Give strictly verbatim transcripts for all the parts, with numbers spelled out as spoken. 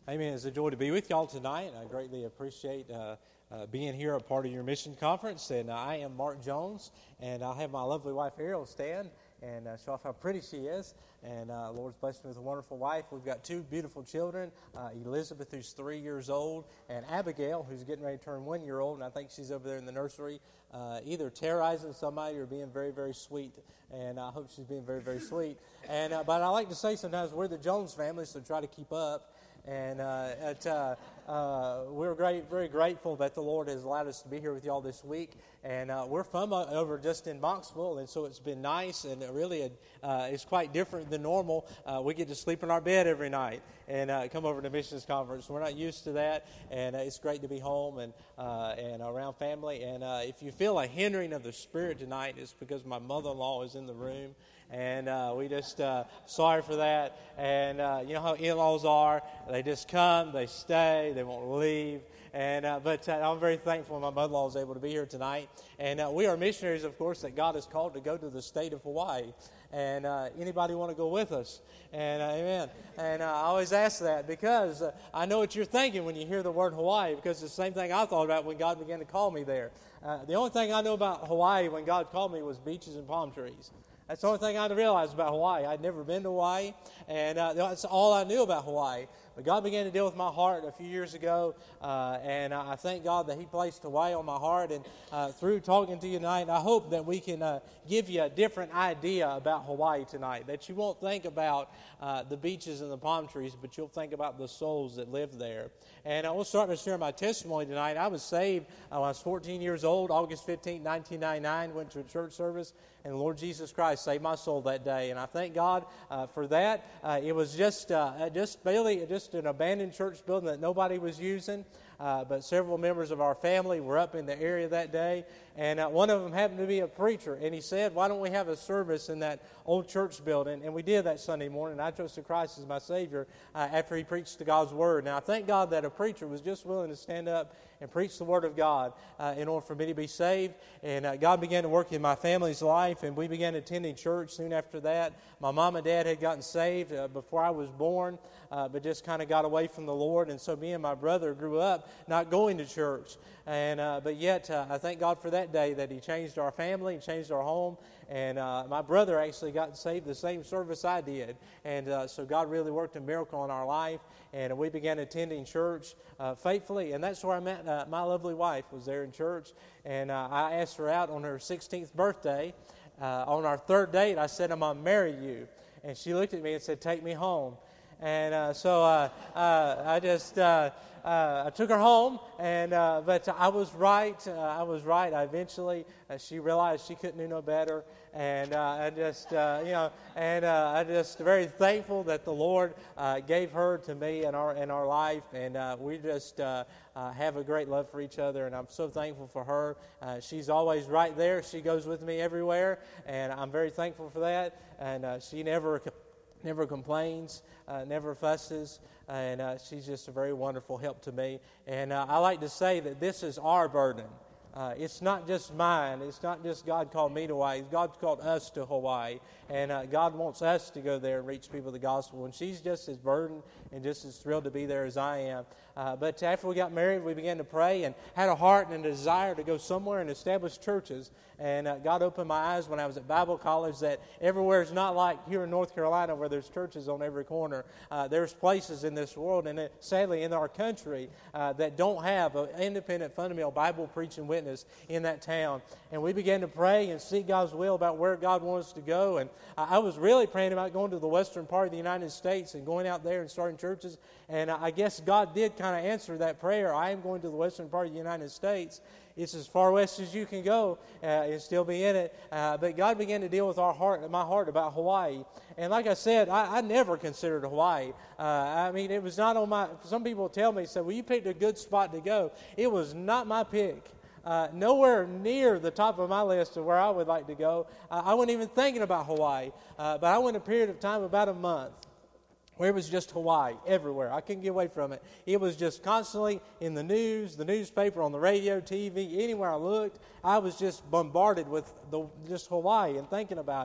Amen. It's a joy to be with y'all tonight. I greatly appreciate uh, uh, being here, a part of your mission conference. And I am Mark Jones, and I have my lovely wife Ariel stand and uh, show off how pretty she is. And uh, Lord's blessed me with a wonderful wife. We've got two beautiful children, uh, Elizabeth, who's three years old, and Abigail, who's getting ready to turn one year old. And I think she's over there in the nursery, uh, either terrorizing somebody or being very, very sweet. And I hope she's being very, very sweet. And uh, but I like to say sometimes we're the Jones family, so try to keep up. And uh, at, uh, uh, we're great, very grateful that the Lord has allowed us to be here with y'all this week. And uh, we're from uh, over just in Mocksville, and so it's been nice, and it really uh, it's quite different than normal. Uh, we get to sleep in our bed every night and uh, come over to missions conference. We're not used to that, and uh, it's great to be home and uh, and around family. And uh, if you feel a hindering of the Spirit tonight, it's because my mother-in-law is in the room. And uh, we just, uh, sorry for that. And uh, you know how in-laws are. They just come, they stay, they won't leave. And uh, But uh, I'm very thankful my mother-in-law is able to be here tonight. And uh, we are missionaries, of course, that God has called to go to the state of Hawaii. And uh, anybody want to go with us? And uh, amen. And uh, I always ask that because uh, I know what you're thinking when you hear the word Hawaii, because it's the same thing I thought about when God began to call me there. Uh, the only thing I know about Hawaii when God called me was beaches and palm trees. That's the only thing I realized about Hawaii. I'd never been to Hawaii, and uh, that's all I knew about Hawaii. But God began to deal with my heart a few years ago, uh, and I thank God that He placed Hawaii on my heart. And uh, through talking to you tonight, I hope that we can uh, give you a different idea about Hawaii tonight, that you won't think about uh, the beaches and the palm trees, but you'll think about the souls that live there. And I will start to share my testimony tonight. I was saved uh, when I was fourteen years old, August fifteenth, nineteen ninety-nine, went to a church service, and the Lord Jesus Christ saved my soul that day. And I thank God uh, for that. Uh, it was just uh, just barely just an abandoned church building that nobody was using, uh, but several members of our family were up in the area that day, and uh, one of them happened to be a preacher, and he said, why don't we have a service in that old church building? And we did that Sunday morning. I trusted Christ as my Savior uh, after he preached the God's Word. Now, I thank God that a preacher was just willing to stand up and preach the Word of God uh, in order for me to be saved. And uh, God began to work in my family's life, and we began attending church soon after that. My mom and dad had gotten saved uh, before I was born, uh, but just kind of got away from the Lord. And so me and my brother grew up not going to church. And uh, But yet, uh, I thank God for that day that He changed our family, changed our home. And uh, my brother actually got saved the same service I did. And uh, so God really worked a miracle in our life. And we began attending church uh, faithfully. And that's where I met uh, my lovely wife, was there in church. And uh, I asked her out on her sixteenth birthday. Uh, on our third date, I said, I'm going to marry you. And she looked at me and said, take me home. And uh, so uh, uh, I just uh, uh, I took her home, and uh, but I was right. Uh, I was right. I eventually uh, she realized she couldn't do no better, and uh, I just uh, you know, and uh, I just very thankful that the Lord uh, gave her to me in our in our life, and uh, we just uh, uh, have a great love for each other, and I'm so thankful for her. Uh, she's always right there. She goes with me everywhere, and I'm very thankful for that. And uh, she never. Never complains, uh, never fusses, and uh, she's just a very wonderful help to me. And uh, I like to say that this is our burden. Uh, it's not just mine. It's not just God called me to Hawaii. God's called us to Hawaii. And uh, God wants us to go there and reach people with the gospel. And she's just as burdened and just as thrilled to be there as I am. Uh, but after we got married, we began to pray and had a heart and a desire to go somewhere and establish churches. And uh, God opened my eyes when I was at Bible college that everywhere is not like here in North Carolina where there's churches on every corner. Uh, there's places in this world and it, sadly in our country uh, that don't have an independent, fundamental Bible preaching witness in that town. And we began to pray and seek God's will about where God wants us to go. And I was really praying about going to the western part of the United States and going out there and starting churches. And I guess God did kind of answer that prayer. I am going to the western part of the United States. It's as far west as you can go uh, and still be in it. Uh, but God began to deal with our heart, my heart about Hawaii. And like I said, I, I never considered Hawaii. Uh, I mean, it was not on my, some people tell me, say, well, you picked a good spot to go. It was not my pick. Uh, nowhere near the top of my list of where I would like to go. Uh, I wasn't even thinking about Hawaii. Uh, but I went a period of time, about a month, where it was just Hawaii everywhere. I couldn't get away from it. It was just constantly in the news, the newspaper, on the radio, T V, anywhere I looked, I was just bombarded with the, just Hawaii and thinking about it.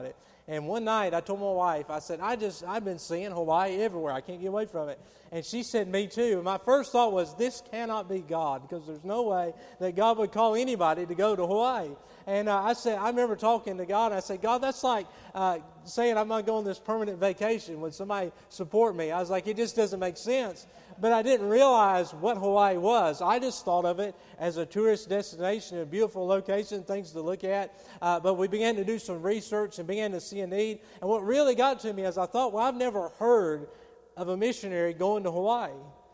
And one night I told my wife, I said, I just, I've been seeing Hawaii everywhere. I can't get away from it. And she said, me too. And my first thought was, this cannot be God, because there's no way that God would call anybody to go to Hawaii. And uh, I said, I remember talking to God, and I said, God, that's like uh, saying I'm going to go on this permanent vacation. Would somebody support me? I was like, it just doesn't make sense. But I didn't realize what Hawaii was. I just thought of it as a tourist destination, a beautiful location, things to look at. Uh, but we began to do some research and began to see a need. And what really got to me is I thought, well, I've never heard of a missionary going to Hawaii.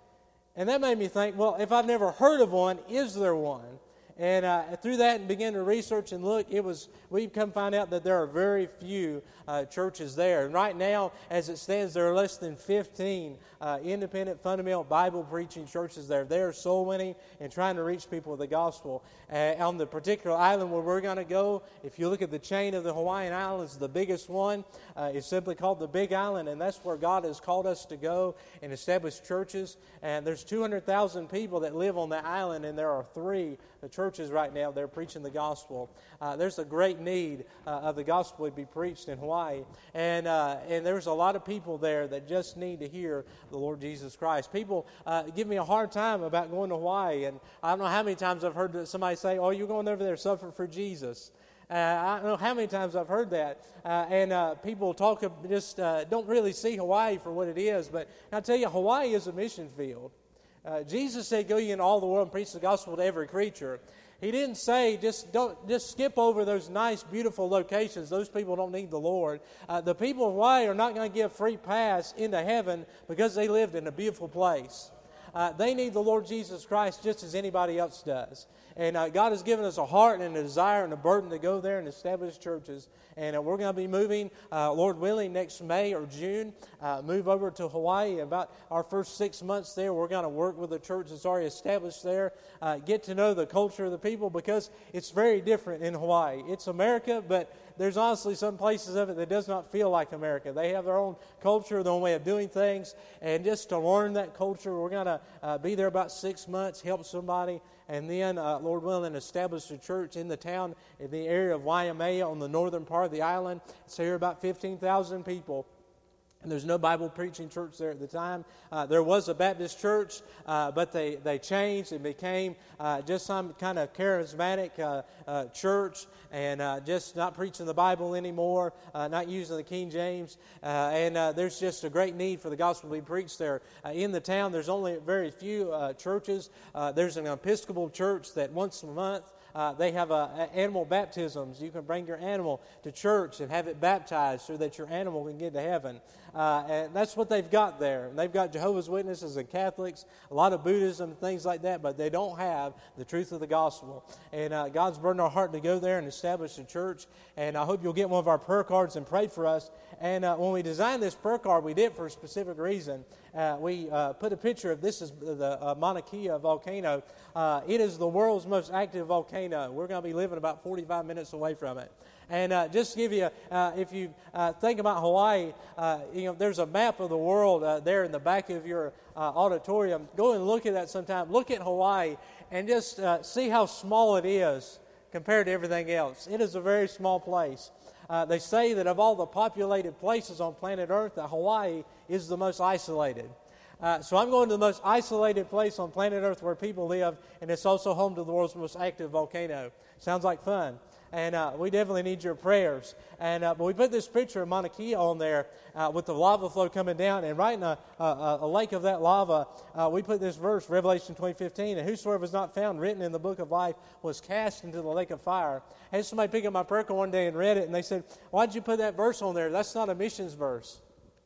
And that made me think, well, if I've never heard of one, is there one? And uh, through that and began to research and look, it was we've come find out that there are very few uh, churches there. And right now, as it stands, there are less than fifteen uh, independent, fundamental, Bible-preaching churches there. They are soul-winning and trying to reach people with the gospel. Uh, on the particular island where we're going to go, if you look at the chain of the Hawaiian Islands, the biggest one uh, is simply called the Big Island, and that's where God has called us to go and establish churches. And there's two hundred thousand people that live on that island, and there are three the churches right now, they're preaching the gospel. Uh, there's a great need uh, of the gospel to be preached in Hawaii. And uh, and there's a lot of people there that just need to hear the Lord Jesus Christ. People uh, give me a hard time about going to Hawaii. And I don't know how many times I've heard somebody say, oh, you're going over there to suffer for Jesus. Uh, I don't know how many times I've heard that. Uh, and uh, people talk of just uh, don't really see Hawaii for what it is. But I tell you, Hawaii is a mission field. Uh, Jesus said, go ye into all the world and preach the gospel to every creature. He didn't say just don't just skip over those nice, beautiful locations. Those people don't need the Lord. Uh, the people of Hawaii are not going to get a free pass into heaven because they lived in a beautiful place. Uh, they need the Lord Jesus Christ just as anybody else does. And uh, God has given us a heart and a desire and a burden to go there and establish churches. And uh, we're going to be moving, uh, Lord willing, next May or June, uh, move over to Hawaii. About our first six months there, we're going to work with the church that's already established there, uh, get to know the culture of the people, because it's very different in Hawaii. It's America, but there's honestly some places of it that does not feel like America. They have their own culture, their own way of doing things. And just to learn that culture, we're going to uh, be there about six months, help somebody, and then, uh, Lord willing, establish a church in the town, in the area of Waimea on the northern part of the island. So here are about fifteen thousand people. And there's no Bible preaching church there at the time. Uh, there was a Baptist church, uh, but they, they changed and became uh, just some kind of charismatic uh, uh, church, and uh, just not preaching the Bible anymore, uh, not using the King James. Uh, and uh, there's just a great need for the gospel to be preached there. Uh, in the town, there's only very few uh, churches. Uh, there's an Episcopal church that once a month, Uh, they have uh, animal baptisms. You can bring your animal to church and have it baptized so that your animal can get to heaven. Uh, and that's what they've got there. And they've got Jehovah's Witnesses and Catholics, a lot of Buddhism and things like that, but they don't have the truth of the gospel. And uh, God's burdened our heart to go there and establish a church. And I hope you'll get one of our prayer cards and pray for us. And uh, when we designed this prayer card, we did it for a specific reason. Uh, we uh, put a picture of this is the uh, Mauna Kea volcano. Uh, it is the world's most active volcano. We're going to be living about forty-five minutes away from it. And uh, just to give you, uh, if you uh, think about Hawaii, uh, you know, there's a map of the world uh, there in the back of your uh, auditorium. Go and look at that sometime. Look at Hawaii and just uh, see how small it is compared to everything else. It is a very small place. Uh, they say that of all the populated places on planet Earth, that Hawaii is the most isolated. Uh, so I'm going to the most isolated place on planet Earth where people live, and it's also home to the world's most active volcano. Sounds like fun. And uh, we definitely need your prayers. And uh, but we put this picture of Mauna Kea on there uh, with the lava flow coming down. And right in a, a, a lake of that lava, uh, we put this verse, Revelation twenty fifteen, and whosoever was not found written in the book of life was cast into the lake of fire. I had somebody pick up my prayer card one day and read it, and they said, why'd you put that verse on there? That's not a missions verse.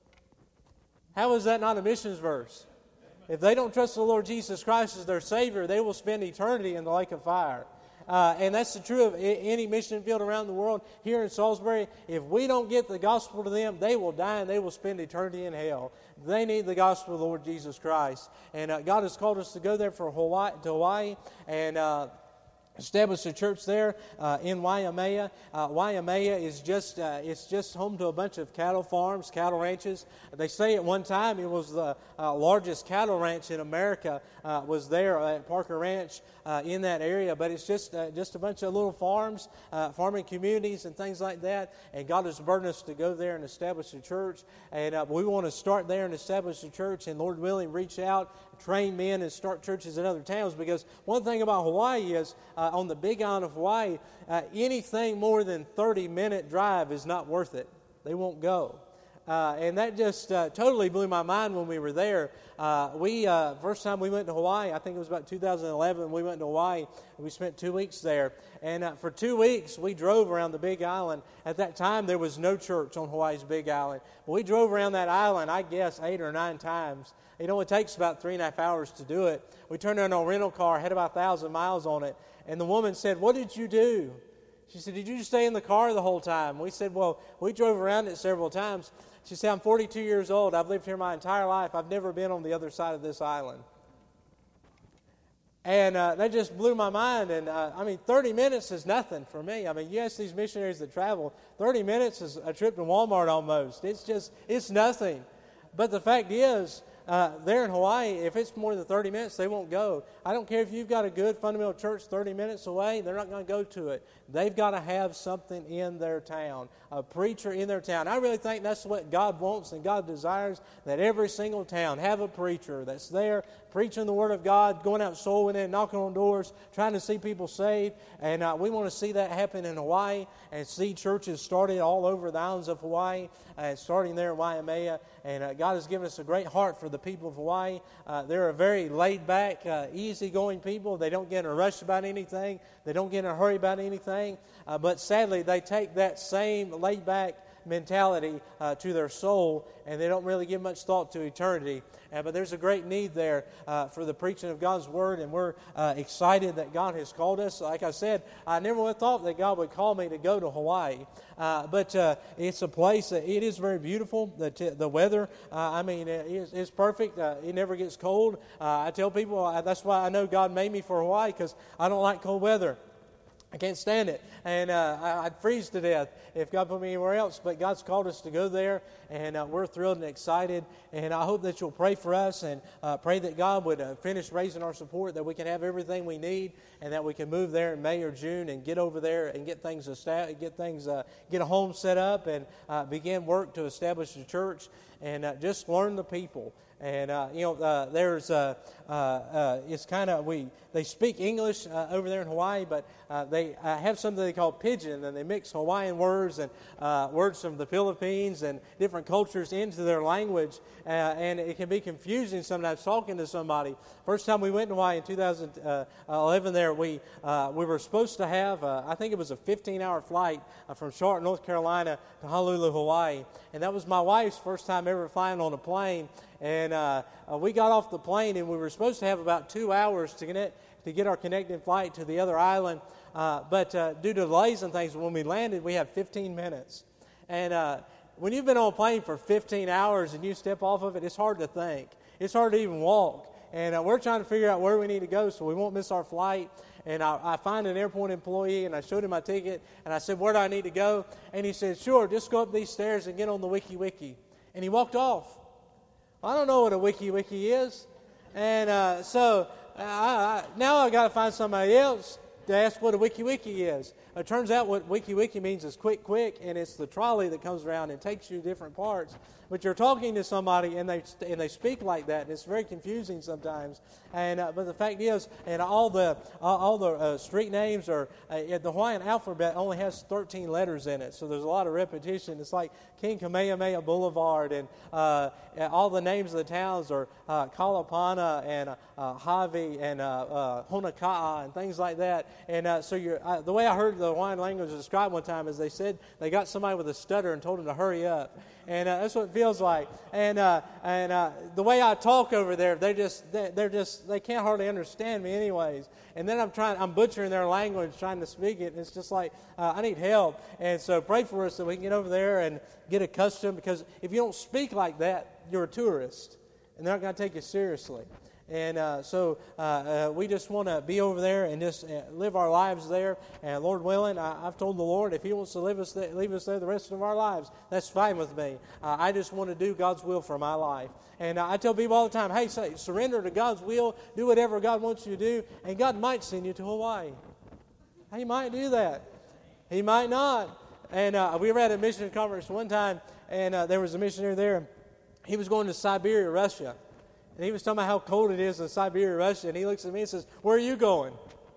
How is that not a missions verse? If they don't trust the Lord Jesus Christ as their Savior, they will spend eternity in the lake of fire. Uh, and that's the true of any mission field around the world. Here in Salisbury, if we don't get the gospel to them, they will die and they will spend eternity in hell. They need the gospel of the Lord Jesus Christ. And uh, God has called us to go there for Hawaii, to Hawaii. And uh, established a church there uh, in Waimea. Uh, Waimea is just uh, it's just home to a bunch of cattle farms, cattle ranches. They say at one time it was the uh, largest cattle ranch in America. Uh, was there at Parker Ranch uh, in that area, but it's just uh, just a bunch of little farms, uh, farming communities, and things like that. And God has burdened us to go there and establish a church. And uh, we want to start there and establish a church. And Lord willing, reach out, train men, and start churches in other towns. Because one thing about Hawaii is, uh, on the Big Island of Hawaii, uh, anything more than thirty minute drive is not worth it. They won't go. Uh, and that just uh, totally blew my mind when we were there. Uh, we uh, first time we went to Hawaii, I think it was about two thousand eleven. We went to Hawaii. And we spent two weeks there, and uh, for two weeks we drove around the Big Island. At that time, there was no church on Hawaii's Big Island. But we drove around that island, I guess, eight or nine times. It only takes about three and a half hours to do it. We turned in a rental car, had about a thousand miles on it, and the woman said, "What did you do?" She said, "Did you just stay in the car the whole time?" We said, "Well, we drove around it several times." She said, "I'm forty-two years old. I've lived here my entire life. I've never been on the other side of this island." And uh, that just blew my mind. And uh, I mean, thirty minutes is nothing for me. I mean, you ask these missionaries that travel, thirty minutes is a trip to Walmart almost. It's just, it's nothing. But the fact is, Uh, there in Hawaii, if it's more than thirty minutes, they won't go. I don't care if you've got a good fundamental church thirty minutes away, they're not going to go to it. They've got to have something in their town, a preacher in their town. I really think that's what God wants and God desires, that every single town have a preacher that's there preaching the Word of God, going out soul winning, knocking on doors, trying to see people saved. And uh, we want to see that happen in Hawaii and see churches started all over the islands of Hawaii, uh, starting there in Waimea. And uh, God has given us a great heart for the people of Hawaii. Uh, they're a very laid-back, uh, easy-going people. They don't get in a rush about anything. They don't get in a hurry about anything. Uh, but sadly, they take that same laid-back mentality uh, to their soul, and they don't really give much thought to eternity. Uh, but there's a great need there uh, for the preaching of God's Word, and we're uh, excited that God has called us. Like I said, I never would have thought that God would call me to go to Hawaii. Uh, but uh, it's a place, that it is very beautiful. The, t- the weather, uh, I mean, it's, it's perfect. Uh, it never gets cold. Uh, I tell people uh, that's why I know God made me for Hawaii, because I don't like cold weather. I can't stand it, and uh, I'd freeze to death if God put me anywhere else. But God's called us to go there, and uh, we're thrilled and excited. And I hope that you'll pray for us and uh, pray that God would uh, finish raising our support, that we can have everything we need, and that we can move there in May or June and get over there and get things established, get things, uh, get a home set up, and uh, begin work to establish a church, and uh, just learn the people. And, uh, you know, uh, there's, uh, uh, uh, it's kind of, we, they speak English uh, over there in Hawaii, but uh, they uh, have something they call pidgin, and they mix Hawaiian words and uh, words from the Philippines and different cultures into their language, uh, and it can be confusing sometimes talking to somebody. First time we went to Hawaii in two thousand eleven there, we uh, we were supposed to have, uh, I think it was a fifteen hour flight uh, from Charlotte, North Carolina to Honolulu, Hawaii, and that was my wife's first time ever flying on a plane. And uh, uh, we got off the plane, and we were supposed to have about two hours to connect to get our connecting flight to the other island. Uh, but uh, due to delays and things, when we landed, we had fifteen minutes. And uh, when you've been on a plane for fifteen hours and you step off of it, it's hard to think. It's hard to even walk. And uh, we're trying to figure out where we need to go so we won't miss our flight. And I, I find an airport employee, and I showed him my ticket, and I said, "Where do I need to go?" And he said, "Sure, just go up these stairs and get on the Wiki Wiki." And he walked off. I don't know what a Wiki Wiki is. And uh, so I, I, now I've got to find somebody else to ask what a Wiki Wiki is. It turns out what Wiki Wiki means is quick, quick, and it's the trolley that comes around and takes you to different parts. But you're talking to somebody, and they and they speak like that, and it's very confusing sometimes. And uh, but the fact is, and all the uh, all the uh, street names are uh, the Hawaiian alphabet only has thirteen letters in it, so there's a lot of repetition. It's like King Kamehameha Boulevard, and uh, all the names of the towns are uh, Kalapana and uh, uh, Hawi and uh, uh, Honaka'a and things like that. And uh, so you're uh, the way I heard the Hawaiian language described one time is they said they got somebody with a stutter and told him to hurry up. And uh, that's what it feels like. And uh, and uh, the way I talk over there, they just they, they're just they can't hardly understand me, anyways. And then I'm trying, I'm butchering their language, trying to speak it. And it's just like uh, I need help. And so pray for us so we can get over there and get accustomed. Because if you don't speak like that, you're a tourist, and they're not going to take you seriously. And uh, so uh, uh, we just want to be over there and just uh, live our lives there. And Lord willing, I, I've told the Lord if He wants to leave us, th- leave us there the rest of our lives, that's fine with me. Uh, I just want to do God's will for my life. And uh, I tell people all the time, hey, say, surrender to God's will, do whatever God wants you to do, and God might send you to Hawaii. He might do that. He might not. And uh, we were at a mission conference one time, and uh, there was a missionary there. He was going to Siberia, Russia. And he was talking about how cold it is in Siberia, Russia. And he looks at me and says, where are you going?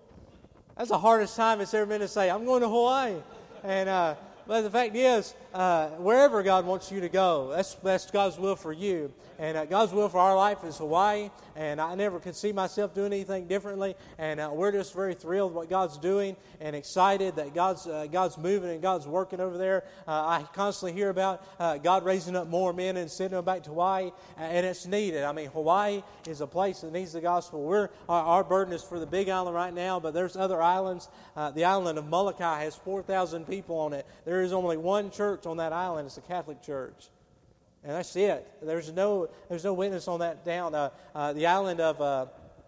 That's the hardest time it's ever been to say, I'm going to Hawaii. And uh, but the fact is, uh, wherever God wants you to go, that's, that's God's will for you. And uh, God's will for our life is Hawaii. And I never could see myself doing anything differently. And uh, we're just very thrilled with what God's doing and excited that God's uh, God's moving and God's working over there. Uh, I constantly hear about uh, God raising up more men and sending them back to Hawaii. And it's needed. I mean, Hawaii is a place that needs the gospel. We're Our, our burden is for the Big Island right now, but there's other islands. Uh, the island of Molokai has four thousand people on it. There is only one church on that island. It's a Catholic church. And that's it. There's no there's no witness on that down. Uh, uh, the island of uh,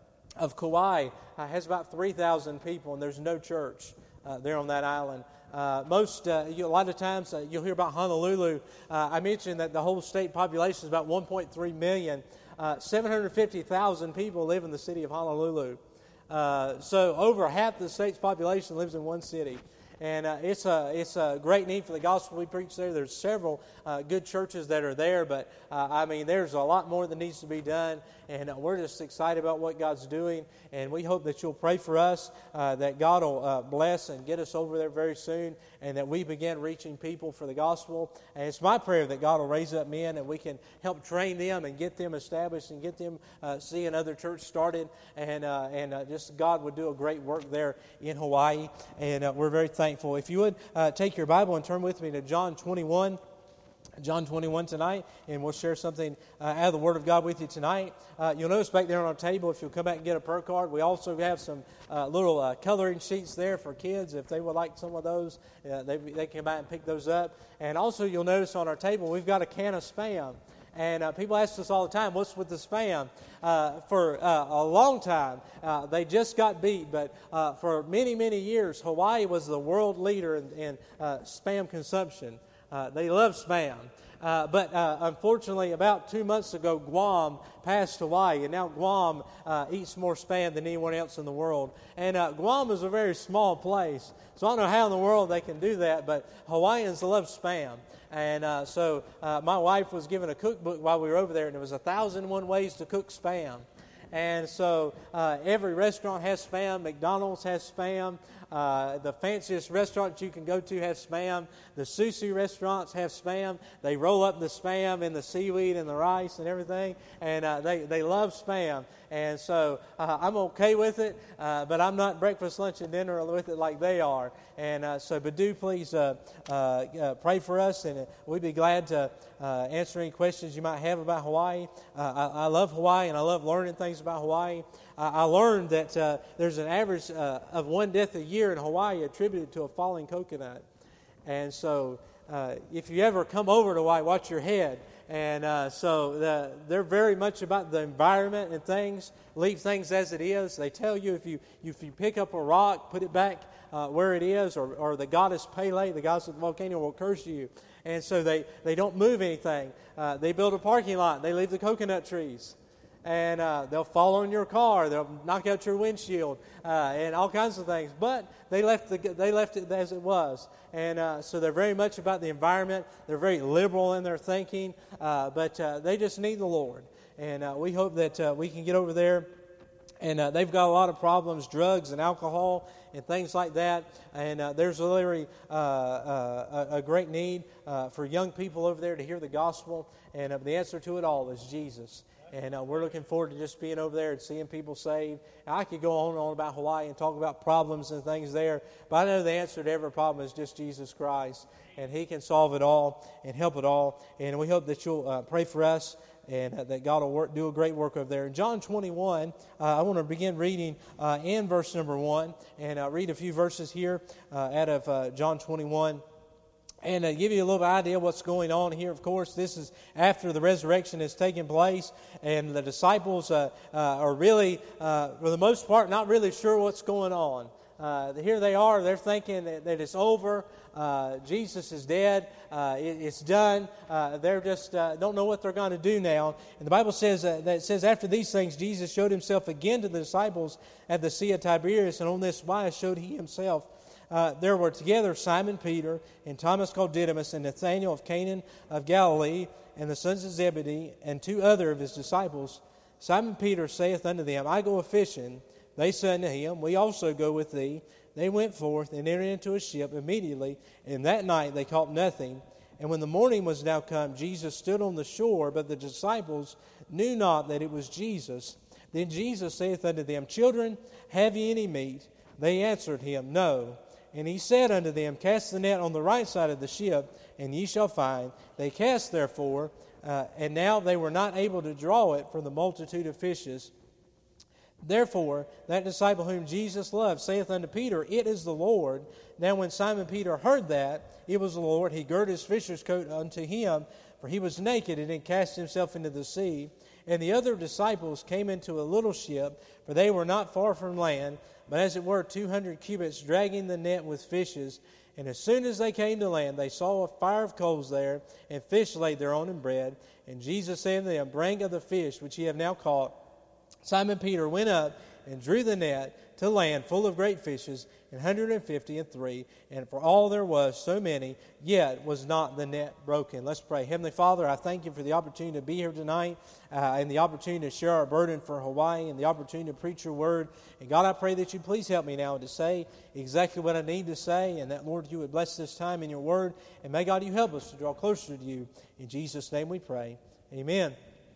of Kauai uh, has about three thousand people, and there's no church uh, there on that island. Uh, most uh, you, a lot of times uh, you'll hear about Honolulu. Uh, I mentioned that the whole state population is about one point three million. Uh, seven hundred fifty thousand people live in the city of Honolulu. Uh, so over half the state's population lives in one city. And uh, it's a it's a great need for the gospel we preach there. There's several uh, good churches that are there, but uh, I mean, there's a lot more that needs to be done. And uh, we're just excited about what God's doing. And we hope that you'll pray for us, uh, that God will uh, bless and get us over there very soon, and that we begin reaching people for the gospel. And it's my prayer that God will raise up men and we can help train them and get them established and get them uh, see another church started. And uh, and uh, just God would do a great work there in Hawaii. And uh, we're very thankful. Thankful. If you would uh, take your Bible and turn with me to John twenty-one, John twenty-one tonight, and we'll share something uh, out of the Word of God with you tonight. Uh, you'll notice back there on our table, if you'll come back and get a prayer card, we also have some uh, little uh, coloring sheets there for kids. If they would like some of those, uh, they, they can come out and pick those up. And also you'll notice on our table, we've got a can of Spam. And uh, people ask us all the time, what's with the Spam? Uh, for uh, a long time, uh, they just got beat. But uh, for many, many years, Hawaii was the world leader in, in uh, Spam consumption. Uh, they love Spam. Uh, but uh, unfortunately, about two months ago, Guam passed Hawaii, and now Guam uh, eats more Spam than anyone else in the world. And uh, Guam is a very small place, so I don't know how in the world they can do that, but Hawaiians love Spam. And uh, so uh, my wife was given a cookbook while we were over there, and there was a thousand and one ways to cook Spam. And so uh, every restaurant has Spam. McDonald's has Spam. Uh, the fanciest restaurants you can go to have Spam. The sushi restaurants have Spam. They roll up the Spam in the seaweed and the rice and everything. And uh, they, they love Spam. And so uh, I'm okay with it, uh, but I'm not breakfast, lunch, and dinner with it like they are. And uh, so, but do please uh, uh, uh, pray for us, and we'd be glad to uh, answer any questions you might have about Hawaii. Uh, I, I love Hawaii, and I love learning things about Hawaii. Uh, I learned that uh, there's an average uh, of one death a year in Hawaii attributed to a falling coconut. And so uh, if you ever come over to Hawaii, watch your head. And uh, so the, they're very much about the environment and things. Leave things as it is. They tell you if you if you pick up a rock, put it back uh, where it is, or, or the goddess Pele, the goddess of the volcano, will curse you. And so they, they don't move anything. Uh, they build a parking lot. They leave the coconut trees. And uh, they'll fall on your car. They'll knock out your windshield uh, and all kinds of things. But they left the, they left it as it was. And uh, so they're very much about the environment. They're very liberal in their thinking. Uh, but uh, they just need the Lord. And uh, we hope that uh, we can get over there. And uh, they've got a lot of problems, drugs and alcohol and things like that. And uh, there's literally uh, uh, a, a great need uh, for young people over there to hear the gospel. And uh, the answer to it all is Jesus. And uh, we're looking forward to just being over there and seeing people saved. And I could go on and on about Hawaii and talk about problems and things there, but I know the answer to every problem is just Jesus Christ. And He can solve it all and help it all. And we hope that you'll uh, pray for us and uh, that God will work, do a great work over there. In John twenty-one, uh, I want to begin reading uh, in verse number one and uh, read a few verses here uh, out of uh, John twenty-one. And to give you a little idea of what's going on here, of course, this is after the resurrection has taken place, and the disciples uh, uh, are really, uh, for the most part, not really sure what's going on. Uh, here they are, they're thinking that, that it's over, uh, Jesus is dead, uh, it, it's done, uh, they're just uh, don't know what they're going to do now. And the Bible says uh, that it says, after these things, Jesus showed himself again to the disciples at the Sea of Tiberias, and on this wise showed he himself. Uh, there were together Simon Peter, and Thomas called Didymus, and Nathanael of Canaan of Galilee, and the sons of Zebedee, and two other of his disciples. Simon Peter saith unto them, I go a-fishing. They said unto him, We also go with thee. They went forth and entered into a ship immediately, and that night they caught nothing. And when the morning was now come, Jesus stood on the shore, but the disciples knew not that it was Jesus. Then Jesus saith unto them, Children, have ye any meat? They answered him, No. And he said unto them, Cast the net on the right side of the ship, and ye shall find. They cast therefore, uh, and now they were not able to draw it from the multitude of fishes. Therefore, that disciple whom Jesus loved saith unto Peter, It is the Lord. Now when Simon Peter heard that it was the Lord, he girded his fisher's coat unto him, for he was naked, and then cast himself into the sea. And the other disciples came into a little ship, for they were not far from land, but as it were two hundred cubits, dragging the net with fishes. And as soon as they came to land, they saw a fire of coals there, and fish laid thereon and bread. And Jesus said unto them, Bring of the fish which ye have now caught. Simon Peter went up and drew the net to land full of great fishes, an hundred and fifty and three. And for all there was so many, yet was not the net broken. Let's pray. Heavenly Father, I thank you for the opportunity to be here tonight, uh, and the opportunity to share our burden for Hawaii, and the opportunity to preach your word. And God, I pray that you please help me now to say exactly what I need to say, and that, Lord, you would bless this time in your word. And may, God, you help us to draw closer to you. In Jesus' name we pray. Amen.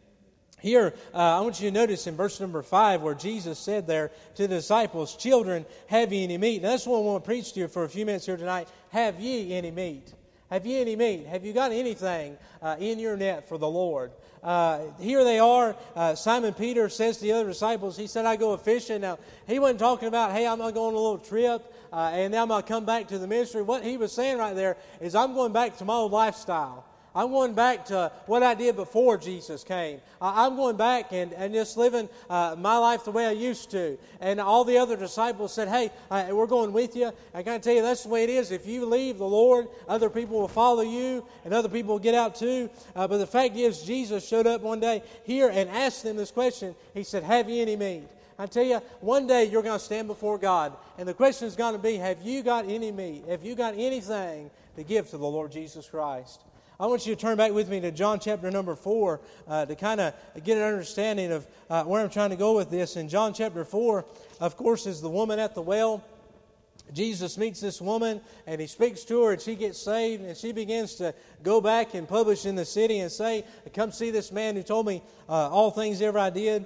Here, uh, I want you to notice in verse number five where Jesus said there to the disciples, Children, have ye any meat? Now, that's what I want to preach to you for a few minutes here tonight. Have ye any meat? Have ye any meat? Have you got anything uh, in your net for the Lord? Uh, here they are. Uh, Simon Peter says to the other disciples, he said, I go a-fishing. Now, he wasn't talking about, hey, I'm going to go on a little trip, uh, and then I'm going to come back to the ministry. What he was saying right there is, I'm going back to my old lifestyle. I'm going back to what I did before Jesus came. I'm going back and, and just living uh, my life the way I used to. And all the other disciples said, hey, uh, we're going with you. I got to tell you, that's the way it is. If you leave the Lord, other people will follow you, and other people will get out too. Uh, but the fact is, Jesus showed up one day here and asked them this question. He said, have you any meat? I tell you, one day you're going to stand before God, and the question is going to be, have you got any meat? Have you got anything to give to the Lord Jesus Christ? I want you to turn back with me to John chapter number four uh, to kind of get an understanding of uh, where I'm trying to go with this. In John chapter four, of course, is the woman at the well. Jesus meets this woman, and he speaks to her, and she gets saved, and she begins to go back and publish in the city and say, come see this man who told me uh, all things ever I did.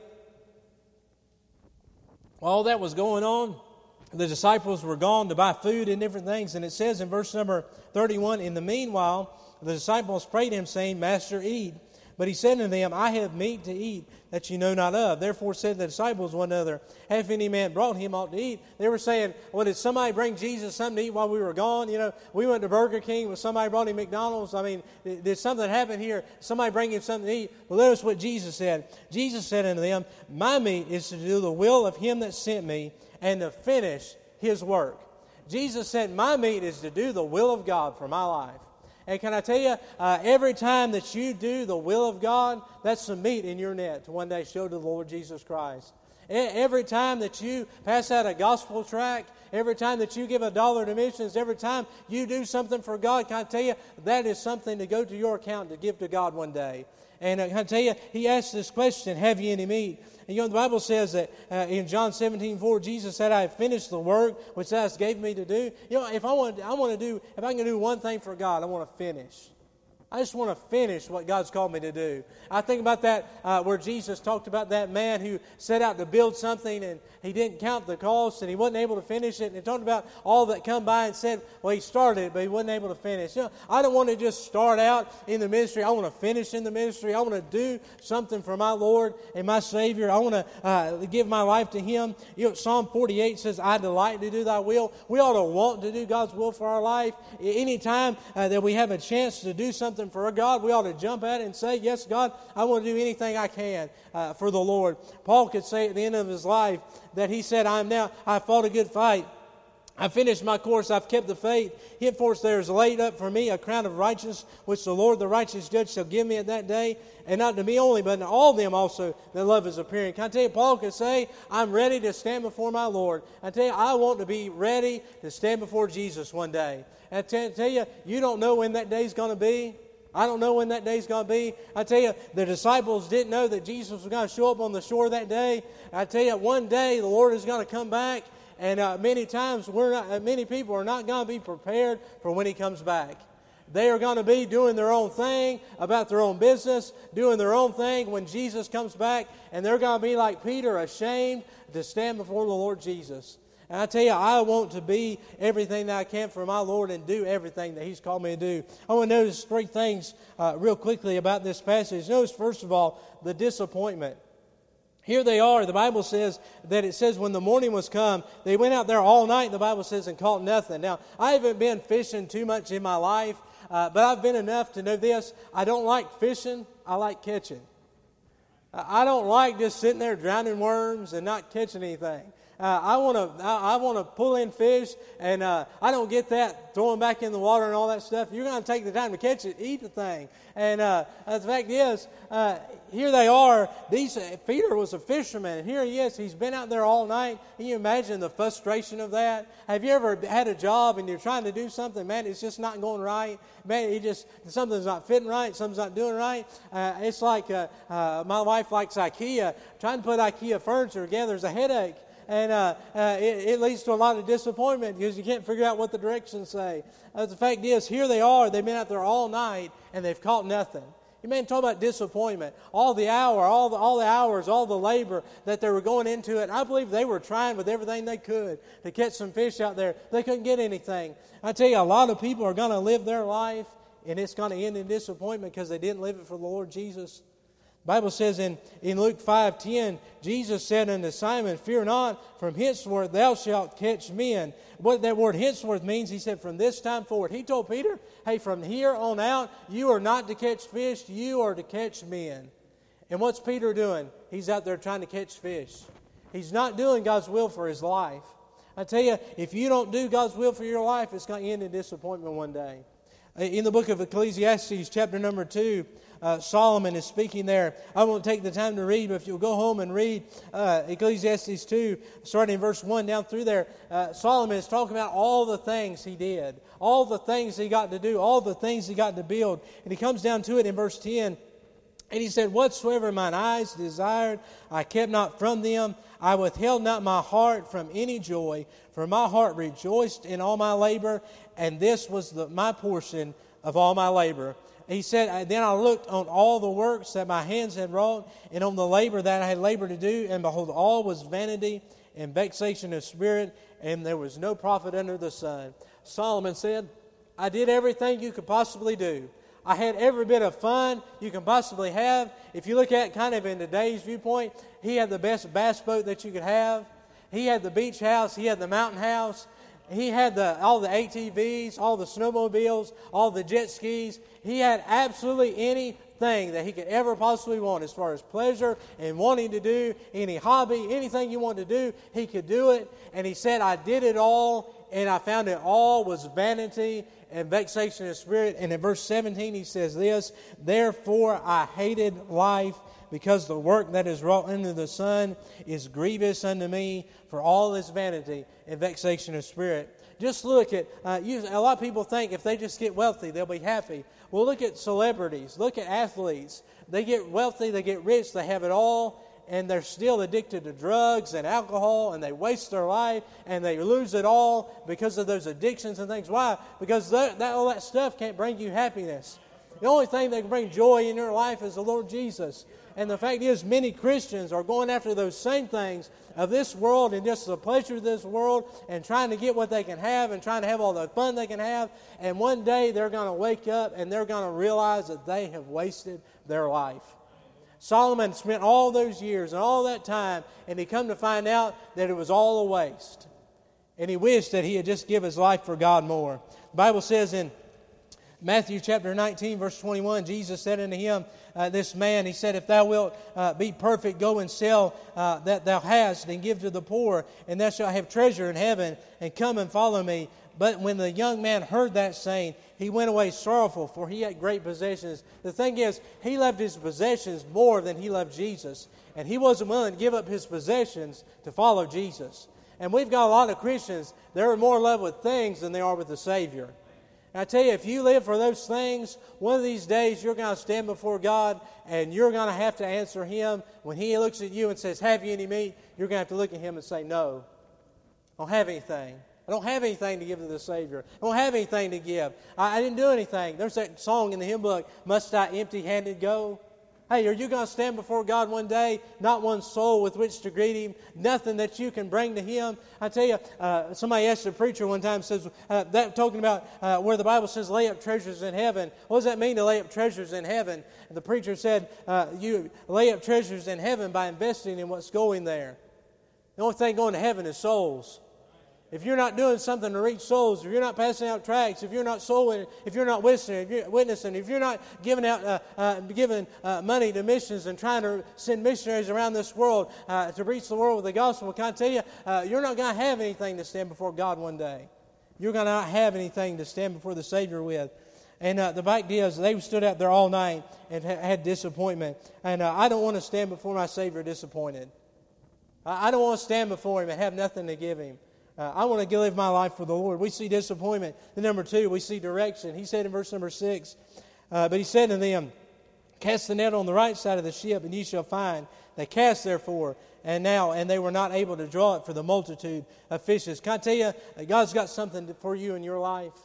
While that was going on, the disciples were gone to buy food and different things, and it says in verse number thirty-one, in the meanwhile, the disciples prayed him, saying, Master, eat. But he said unto them, I have meat to eat that you know not of. Therefore said the disciples one another, Hath any man brought him aught to eat? They were saying, well, did somebody bring Jesus something to eat while we were gone? You know, we went to Burger King, was somebody brought him McDonald's? I mean, did, did something happen here? Somebody bring him something to eat? Well, notice what Jesus said. Jesus said unto them, My meat is to do the will of him that sent me, and to finish his work. Jesus said, my meat is to do the will of God for my life. And can I tell you, uh, every time that you do the will of God, that's some meat in your net to one day show to the Lord Jesus Christ. Every time that you pass out a gospel tract, every time that you give a dollar to missions, every time you do something for God, can I tell you, that is something to go to your account to give to God one day. And uh, can I tell you, he asked this question, have you any meat? And you know, the Bible says that uh, in John seventeen four, Jesus said, I have finished the work which thou hast gave me to do. You know, if I want, I want to do, if I can do one thing for God, I want to finish. I just want to finish what God's called me to do. I think about that uh, where Jesus talked about that man who set out to build something and he didn't count the cost and he wasn't able to finish it. And he talked about all that come by and said, well, he started it, but he wasn't able to finish. You know, I don't want to just start out in the ministry. I want to finish in the ministry. I want to do something for my Lord and my Savior. I want to uh, give my life to Him. You know, Psalm forty-eight says, I delight to do thy will. We ought to want to do God's will for our life. Anytime uh, that we have a chance to do something for God, we ought to jump at it and say, yes, God, I want to do anything I can uh, for the Lord. Paul could say at the end of his life that he said, I am now, I fought a good fight. I finished my course, I've kept the faith. Henceforth there is laid up for me a crown of righteousness, which the Lord, the righteous judge, shall give me at that day, and not to me only, but to all them also that love His appearing. Can I tell you, Paul could say, I'm ready to stand before my Lord. I tell you, I want to be ready to stand before Jesus one day. And I tell, tell you, you don't know when that day's going to be. I don't know when that day's going to be. I tell you, the disciples didn't know that Jesus was going to show up on the shore that day. I tell you, one day the Lord is going to come back, and uh, many times we're not, uh, many people are not going to be prepared for when He comes back. They are going to be doing their own thing, about their own business, doing their own thing when Jesus comes back, and they're going to be like Peter, ashamed to stand before the Lord Jesus. And I tell you, I want to be everything that I can for my Lord and do everything that He's called me to do. I want to notice three things uh, real quickly about this passage. Notice, first of all, the disappointment. Here they are. The Bible says that it says when the morning was come, they went out there all night, the Bible says, and caught nothing. Now, I haven't been fishing too much in my life, uh, but I've been enough to know this. I don't like fishing. I like catching. I don't like just sitting there drowning worms and not catching anything. Uh, I want to I, I want to pull in fish, and uh, I don't get that throwing back in the water and all that stuff. You're going to take the time to catch it, eat the thing. And uh, the fact is, uh, here they are. These uh, Peter was a fisherman, and here he is. He's been out there all night. Can you imagine the frustration of that? Have you ever had a job and you're trying to do something, man, it's just not going right? Man, it just something's not fitting right, something's not doing right. Uh, it's like uh, uh, my wife likes IKEA. Trying to put IKEA furniture together is a headache. And uh, uh, it, it leads to a lot of disappointment because you can't figure out what the directions say. Uh, the fact is, here they are. They've been out there all night, and they've caught nothing. You man, talk about disappointment. All the hour, all the, all the hours, all the labor that they were going into it. I believe they were trying with everything they could to catch some fish out there. They couldn't get anything. I tell you, a lot of people are going to live their life, and it's going to end in disappointment because they didn't live it for the Lord Jesus. The Bible says in, in Luke five ten, Jesus said unto Simon, fear not, from henceforth thou shalt catch men. What that word henceforth means, he said, from this time forward. He told Peter, hey, from here on out, you are not to catch fish, you are to catch men. And what's Peter doing? He's out there trying to catch fish. He's not doing God's will for his life. I tell you, if you don't do God's will for your life, it's going to end in disappointment one day. In the book of Ecclesiastes, chapter number two, uh, Solomon is speaking there. I won't take the time to read, but if you'll go home and read uh, Ecclesiastes two, starting in verse one down through there, uh, Solomon is talking about all the things he did, all the things he got to do, all the things he got to build. And he comes down to it in verse ten, and he said, whatsoever mine eyes desired, I kept not from them. I withheld not my heart from any joy, for my heart rejoiced in all my labor, and this was the, my portion of all my labor. He said, then I looked on all the works that my hands had wrought, and on the labor that I had labored to do, and behold, all was vanity and vexation of spirit, and there was no profit under the sun. Solomon said, I did everything you could possibly do. I had every bit of fun you can possibly have. If you look at it kind of in today's viewpoint, he had the best bass boat that you could have. He had the beach house. He had the mountain house. He had the all the A T Vs, all the snowmobiles, all the jet skis. He had absolutely anything that he could ever possibly want as far as pleasure and wanting to do, any hobby, anything you wanted to do, he could do it. And he said, I did it all, and I found it all was vanity and vexation of spirit. And in verse seventeen he says this, therefore I hated life, because the work that is wrought under the sun is grievous unto me, for all is vanity and vexation of spirit. Just look at, uh, you, a lot of people think if they just get wealthy, they'll be happy. Well, look at celebrities, look at athletes. They get wealthy, they get rich, they have it all, and they're still addicted to drugs and alcohol, and they waste their life, and they lose it all because of those addictions and things. Why? Because that, that all that stuff can't bring you happiness. The only thing that can bring joy in your life is the Lord Jesus. And the fact is, many Christians are going after those same things of this world and just the pleasure of this world and trying to get what they can have and trying to have all the fun they can have. And one day they're going to wake up and they're going to realize that they have wasted their life. Solomon spent all those years and all that time, and he come to find out that it was all a waste. And he wished that he had just given his life for God more. The Bible says in Matthew chapter nineteen, verse twenty-one, Jesus said unto him, uh, this man, he said, if thou wilt uh, be perfect, go and sell uh, that thou hast and give to the poor, and thou shalt have treasure in heaven, and come and follow me. But when the young man heard that saying, he went away sorrowful, for he had great possessions. The thing is, he loved his possessions more than he loved Jesus. And he wasn't willing to give up his possessions to follow Jesus. And we've got a lot of Christians, they're more in love with things than they are with the Savior. And I tell you, if you live for those things, one of these days you're going to stand before God and you're going to have to answer Him. When He looks at you and says, have you any meat? You're going to have to look at Him and say, no, I don't have anything. I don't have anything to give to the Savior. I don't have anything to give. I, I didn't do anything. There's that song in the hymn book, Must I Empty-Handed Go? Hey, are you going to stand before God one day, not one soul with which to greet Him, nothing that you can bring to Him? I tell you, uh, somebody asked a preacher one time, says uh, that talking about uh, where the Bible says lay up treasures in heaven. What does that mean to lay up treasures in heaven? And the preacher said, uh, you lay up treasures in heaven by investing in what's going there. The only thing going to heaven is souls. If you're not doing something to reach souls, if you're not passing out tracts, if you're not soul winning, if you're not witnessing, if you're, witnessing, if you're not giving out uh, uh, giving uh, money to missions and trying to send missionaries around this world uh, to reach the world with the gospel, can I tell you, uh, you're not going to have anything to stand before God one day. You're going to not have anything to stand before the Savior with. And uh, the fact is, they stood out there all night and ha- had disappointment. And uh, I don't want to stand before my Savior disappointed. I, I don't want to stand before Him and have nothing to give Him. Uh, I want to live my life for the Lord. We see disappointment. Then number two, we see direction. He said in verse number six, uh, but he said to them, cast the net on the right side of the ship, and ye shall find. They cast therefore, and now, and they were not able to draw it for the multitude of fishes. Can I tell you, uh, God's got something for you in your life.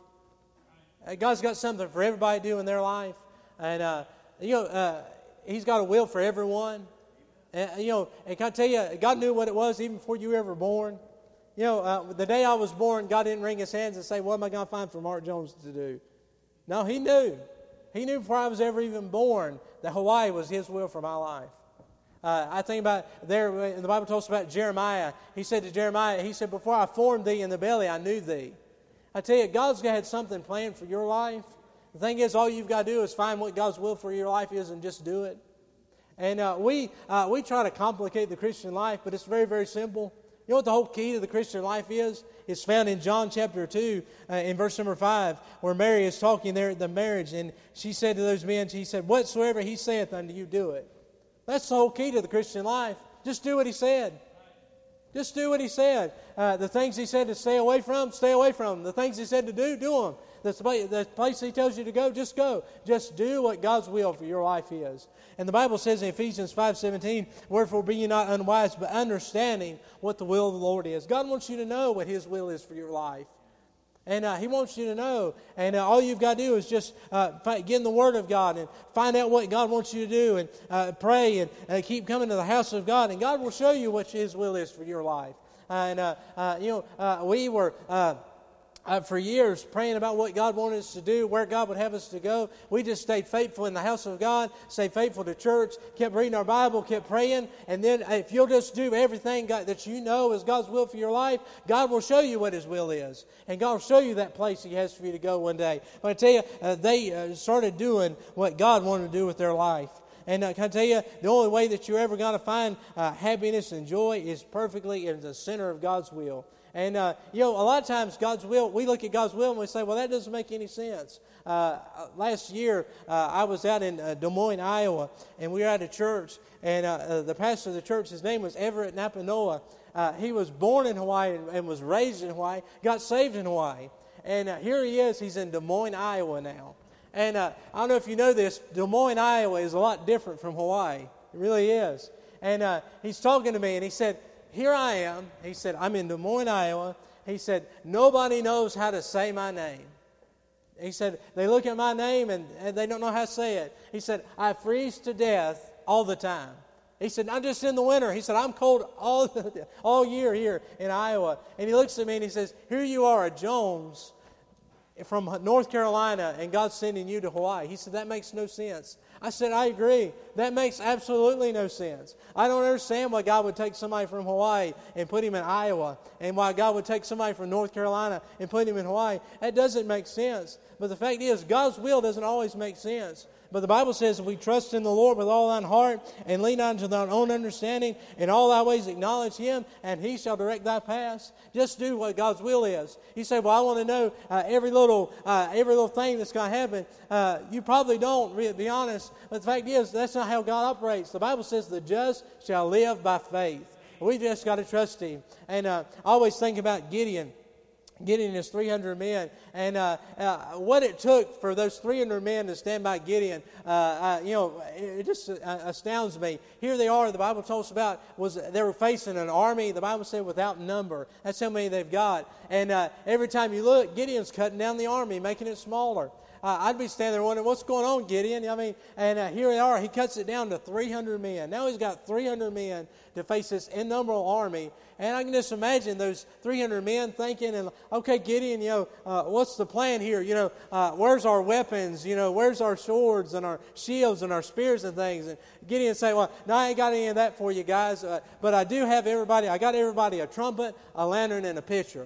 Uh, God's got something for everybody to do in their life. And, uh, you know, uh, He's got a will for everyone. And, you know, and can I tell you, God knew what it was even before you were ever born. You know, uh, the day I was born, God didn't wring His hands and say, what am I going to find for Mark Jones to do? No, He knew. He knew before I was ever even born that Hawaii was His will for my life. Uh, I think about there, in the Bible talks about Jeremiah. He said to Jeremiah, He said, before I formed thee in the belly, I knew thee. I tell you, God's had something planned for your life. The thing is, all you've got to do is find what God's will for your life is and just do it. And uh, we uh, we try to complicate the Christian life, but it's very, very simple. You know what the whole key to the Christian life is? It's found in John chapter two, uh, in verse number five, where Mary is talking there at the marriage, and she said to those men, she said, whatsoever He saith unto you, do it. That's the whole key to the Christian life. Just do what He said. Just do what He said. Uh, the things He said to stay away from, stay away from them. The things He said to do, do them. The place He tells you to go, just go. Just do what God's will for your life is. And the Bible says in Ephesians five seventeen, wherefore be ye not unwise, but understanding what the will of the Lord is. God wants you to know what His will is for your life. And uh, He wants you to know. And uh, all you've got to do is just uh, get in the Word of God and find out what God wants you to do and uh, pray and uh, keep coming to the house of God. And God will show you what His will is for your life. And, uh, uh, you know, uh, we were... Uh, Uh, for years praying about what God wanted us to do, where God would have us to go. We just stayed faithful in the house of God, stayed faithful to church, kept reading our Bible, kept praying. And then if you'll just do everything God, that you know is God's will for your life, God will show you what His will is. And God will show you that place He has for you to go one day. But I tell you, uh, they uh, started doing what God wanted to do with their life. And uh, can I tell you, the only way that you're ever going to find uh, happiness and joy is perfectly in the center of God's will. And, uh, you know, a lot of times God's will, we look at God's will and we say, well, that doesn't make any sense. Uh, last year, uh, I was out in uh, Des Moines, Iowa, and we were at a church, and uh, uh, the pastor of the church, his name was Everett Napanoa. Uh, he was born in Hawaii and, and was raised in Hawaii, got saved in Hawaii. And uh, here he is, he's in Des Moines, Iowa now. And uh, I don't know if you know this, Des Moines, Iowa is a lot different from Hawaii. It really is. And uh, he's talking to me, and he said, here I am. He said, I'm in Des Moines, Iowa. He said, nobody knows how to say my name. He said, they look at my name and, and they don't know how to say it. He said, I freeze to death all the time. He said, not just in the winter. He said, I'm cold all, all year here in Iowa. And he looks at me and he says, here you are, a Jones from North Carolina, and God's sending you to Hawaii. He said, that makes no sense. I said, I agree. That makes absolutely no sense. I don't understand why God would take somebody from Hawaii and put him in Iowa, and why God would take somebody from North Carolina and put him in Hawaii. That doesn't make sense. But the fact is, God's will doesn't always make sense. But the Bible says, if we trust in the Lord with all thine heart and lean not unto thine own understanding, in all thy ways acknowledge Him, and He shall direct thy paths. Just do what God's will is. You say, well, I want to know uh, every little uh, every little thing that's going to happen. Uh, you probably don't, to be honest. But the fact is, that's not how God operates. The Bible says, the just shall live by faith. We just got to trust Him. And uh, I always think about Gideon. Gideon is three hundred men, and uh, uh, what it took for those three hundred men to stand by Gideon, uh, uh, you know, it just uh, astounds me. Here they are, the Bible tells us about, was they were facing an army, the Bible said without number. That's how many they've got. And uh, every time you look, Gideon's cutting down the army, making it smaller. Uh, I'd be standing there wondering, what's going on, Gideon? I mean, and uh, here they are. He cuts it down to three hundred men. Now he's got three hundred men to face this innumerable army. And I can just imagine those three hundred men thinking, and okay, Gideon, you know, uh, what's the plan here? You know, uh, where's our weapons? You know, where's our swords and our shields and our spears and things? And Gideon say, well, no, I ain't got any of that for you guys. Uh, but I do have everybody, I got everybody a trumpet, a lantern, and a pitcher.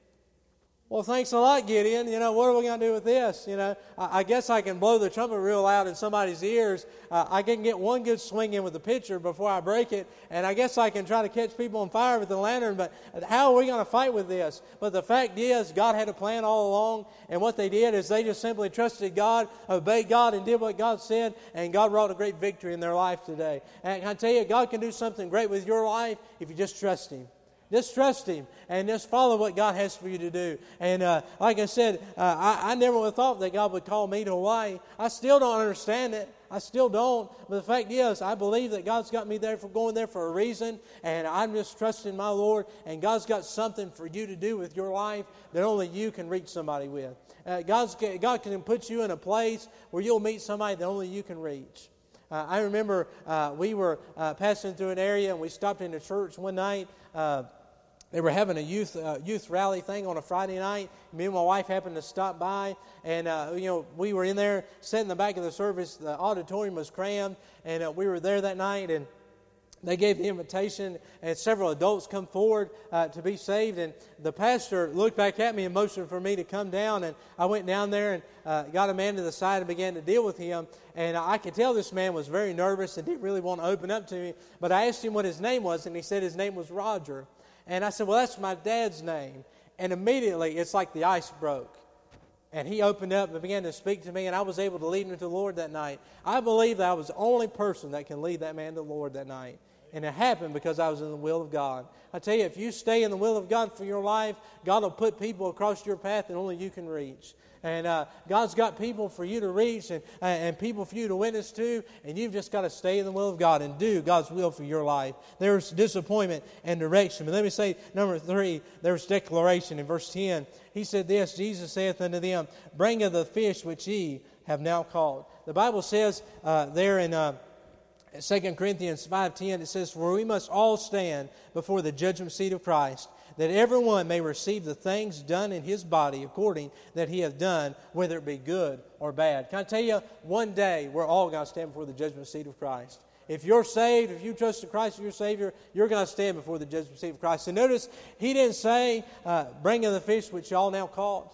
Well, thanks a lot, Gideon. You know, what are we going to do with this? You know, I, I guess I can blow the trumpet real loud in somebody's ears. Uh, I can get one good swing in with the pitcher before I break it. And I guess I can try to catch people on fire with the lantern. But how are we going to fight with this? But the fact is, God had a plan all along. And what they did is they just simply trusted God, obeyed God, and did what God said. And God wrought a great victory in their life today. And I tell you, God can do something great with your life if you just trust Him. Just trust Him and just follow what God has for you to do. And uh, like I said, uh, I, I never would have thought that God would call me to Hawaii. I still don't understand it. I still don't. But the fact is, I believe that God's got me there for going there for a reason. And I'm just trusting my Lord. And God's got something for you to do with your life that only you can reach somebody with. Uh, God's, God can put you in a place where you'll meet somebody that only you can reach. Uh, I remember uh, we were uh, passing through an area and we stopped in a church one night. Uh, They were having a youth uh, youth rally thing on a Friday night. Me and my wife happened to stop by, and uh, you know we were in there, sitting in the back of the service. The auditorium was crammed, and uh, we were there that night. And they gave the invitation, and several adults come forward uh, to be saved. And the pastor looked back at me and motioned for me to come down. And I went down there and uh, got a man to the side and began to deal with him. And I could tell this man was very nervous and didn't really want to open up to me. But I asked him what his name was, and he said his name was Roger. And I said, well, that's my dad's name. And immediately, it's like the ice broke. And he opened up and began to speak to me, and I was able to lead him to the Lord that night. I believe that I was the only person that can lead that man to the Lord that night. And it happened because I was in the will of God. I tell you, if you stay in the will of God for your life, God will put people across your path that only you can reach. And uh, God's got people for you to reach and, uh, and people for you to witness to, and you've just got to stay in the will of God and do God's will for your life. There's disappointment and direction. But let me say, number three, there's declaration. In verse ten, he said this, Jesus saith unto them, bring of the fish which ye have now caught. The Bible says uh, there in uh, Second Corinthians five ten, it says, for we must all stand before the judgment seat of Christ, that everyone may receive the things done in his body according that he hath done, whether it be good or bad. Can I tell you, one day we're all going to stand before the judgment seat of Christ. If you're saved, if you trust in Christ as your Savior, you're going to stand before the judgment seat of Christ. And notice, he didn't say, uh, bring in the fish which y'all now caught.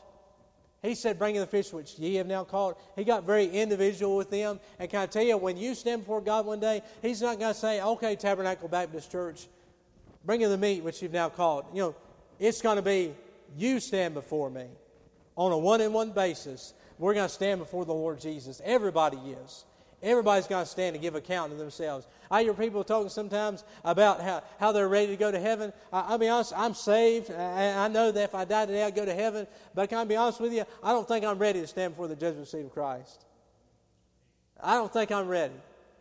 He said, bring in the fish which ye have now caught. He got very individual with them. And can I tell you, when you stand before God one day, He's not going to say, okay, Tabernacle Baptist Church, bring in the meat which you've now caught. You know, it's going to be, you stand before me. On a one-on-one basis, we're going to stand before the Lord Jesus. Everybody is. Everybody's going to stand and give account to themselves. I hear people talking sometimes about how, how they're ready to go to heaven. I, I'll be honest, I'm saved. I, I know that if I die today, I'll go to heaven. But can I be honest with you? I don't think I'm ready to stand before the judgment seat of Christ. I don't think I'm ready.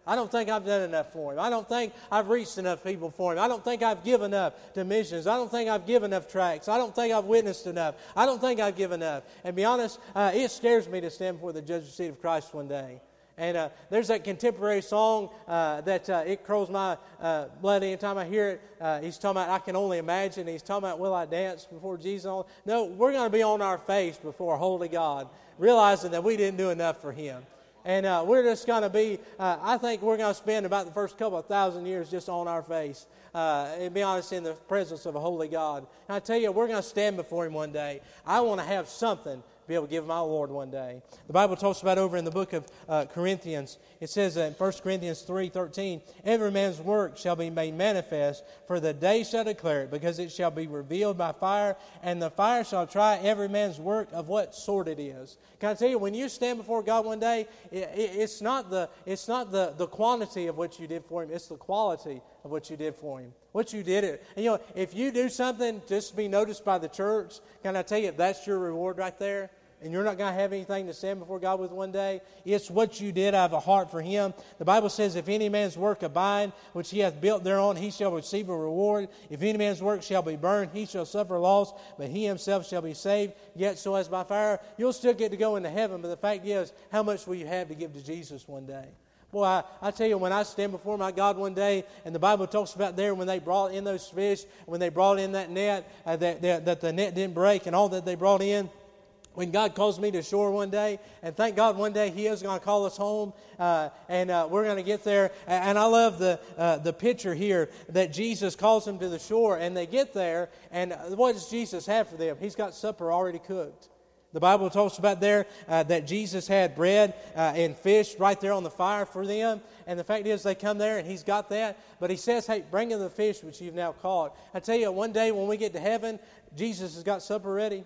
I don't think I've done enough for Him. I don't think I've reached enough people for Him. I don't think I've given enough to missions. I don't think I've given enough tracts. I don't think I've witnessed enough. I don't think I've given enough. And to be honest, uh, it scares me to stand before the judgment seat of Christ one day. And uh, there's that contemporary song uh, that uh, it curls my uh, blood anytime I hear it. Uh, he's talking about, I can only imagine. He's talking about, will I dance before Jesus? No, we're going to be on our face before a holy God, realizing that we didn't do enough for Him. And uh, we're just going to be, uh, I think we're going to spend about the first couple of thousand years just on our face. Uh, and be honest, in the presence of a holy God. And I tell you, we're going to stand before Him one day. I want to have something to be able to give my Lord one day. The Bible talks about over in the book of uh, Corinthians. It says in First Corinthians three thirteen, every man's work shall be made manifest, for the day shall declare it, because it shall be revealed by fire, and the fire shall try every man's work of what sort it is. Can I tell you, when you stand before God one day, it, it, it's not the it's not the, the quantity of what you did for Him, it's the quality of what you did for Him. What you did. It. And, you know, if you do something just to be noticed by the church, can I tell you, that's your reward right there? And you're not going to have anything to stand before God with one day. It's what you did out of a heart for Him. The Bible says, if any man's work abide, which he hath built thereon, he shall receive a reward. If any man's work shall be burned, he shall suffer loss, but he himself shall be saved, yet so as by fire. You'll still get to go into heaven, but the fact is, how much will you have to give to Jesus one day? Boy, I, I tell you, when I stand before my God one day, and the Bible talks about there when they brought in those fish, when they brought in that net, uh, that, that, that the net didn't break, and all that they brought in, when God calls me to shore one day, and thank God one day He is going to call us home, uh, and uh, we're going to get there. And I love the uh, the picture here that Jesus calls them to the shore, and they get there, and what does Jesus have for them? He's got supper already cooked. The Bible talks about there uh, that Jesus had bread uh, and fish right there on the fire for them. And the fact is they come there and He's got that. But He says, hey, bring in the fish which you've now caught. I tell you, one day when we get to heaven, Jesus has got supper ready.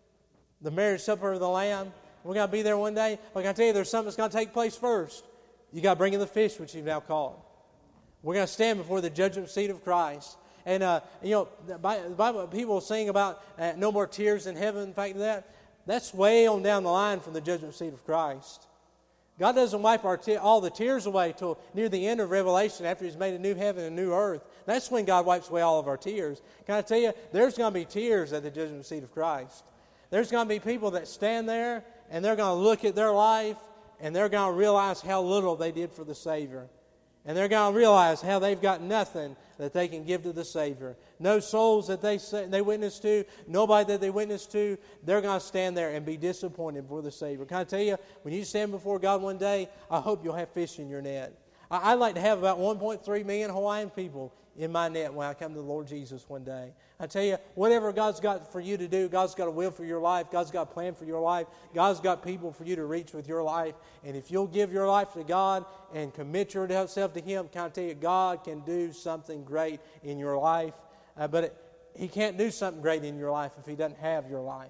The marriage supper of the Lamb. We're going to be there one day. But I can tell you, there's something that's going to take place first. You got to bring in the fish which you've now caught. We're going to stand before the judgment seat of Christ. And, uh, you know, the Bible, people sing about uh, no more tears in heaven. In fact, that that's way on down the line from the judgment seat of Christ. God doesn't wipe our te- all the tears away till near the end of Revelation after He's made a new heaven and a new earth. That's when God wipes away all of our tears. Can I tell you, there's going to be tears at the judgment seat of Christ. There's going to be people that stand there and they're going to look at their life and they're going to realize how little they did for the Savior. And they're going to realize how they've got nothing that they can give to the Savior. No souls that they they witness to, nobody that they witness to. They're going to stand there and be disappointed before the Savior. Can I tell you, when you stand before God one day, I hope you'll have fish in your net. I'd like to have about one point three million Hawaiian people in my net when I come to the Lord Jesus one day. I tell you, whatever God's got for you to do, God's got a will for your life. God's got a plan for your life. God's got people for you to reach with your life. And if you'll give your life to God and commit yourself to Him, can I tell you, God can do something great in your life. Uh, but it, He can't do something great in your life if He doesn't have your life.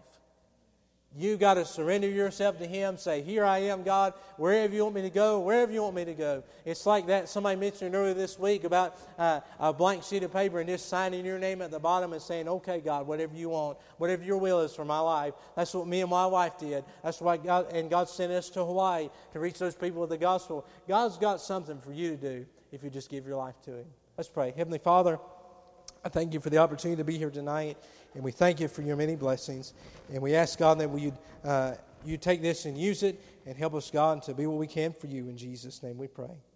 You got to surrender yourself to Him. Say, here I am, God, wherever you want me to go, wherever you want me to go. It's like that. Somebody mentioned earlier this week about uh, a blank sheet of paper and just signing your name at the bottom and saying, okay, God, whatever you want, whatever your will is for my life. That's what me and my wife did. That's why God, and God sent us to Hawaii to reach those people with the gospel. God's got something for you to do if you just give your life to Him. Let's pray. Heavenly Father, I thank You for the opportunity to be here tonight, and we thank You for Your many blessings. And we ask, God, that we, uh, You take this and use it and help us, God, to be what we can for You. In Jesus' name we pray.